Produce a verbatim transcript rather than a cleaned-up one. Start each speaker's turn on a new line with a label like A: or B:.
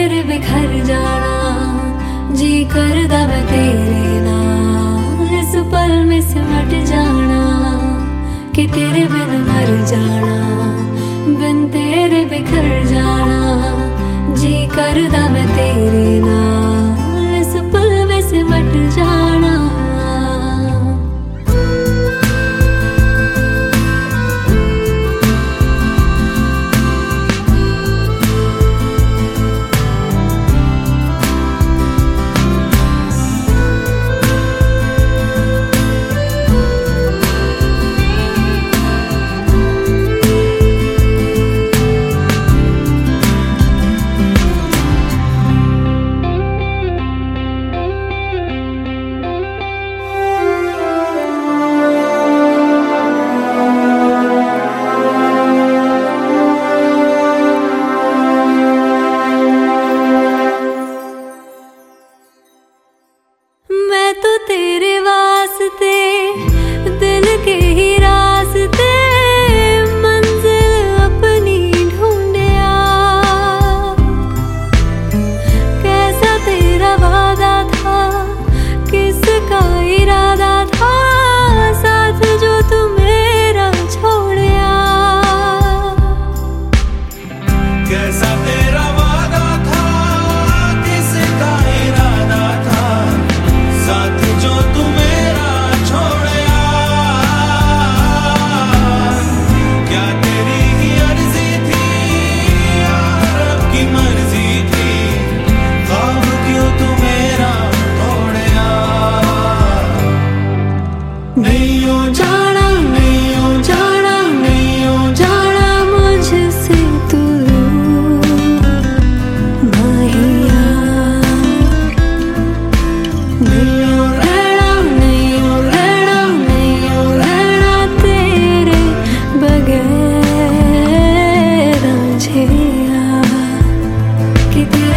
A: तेरे बिखर जाना, जी करदा मैं तेरे नाल इस पल में सिमट जाना, कि तेरे बिन मर जाना, बिन तेरे बिखर जाना, जी करदा मैं तेरे नाल इस पल में सिमट जाना। मैं तो तेरे वास्ते दिल के ही रास्ते मंजिल अपनी ढूंढिया, कैसा तेरा वादा था, किसका इरादा था, साथ जो तू मेरा छोड़िया।
B: कैसा तेरा वादा था, किसका इरादा था, साथ जो तू मेरा छोड़या। क्या तेरी ही अर्जी थी या रब की मर्जी थी, ख्वाब क्यों तू मेरा तोड़या।
A: नहीं हो जाना, नहीं हो जाना, नहीं हो जाना मुझसे तू माहिया, नहीं हो रहना, नहीं हो रहना, नहीं हो रहना तेरे बगैर झेया, कि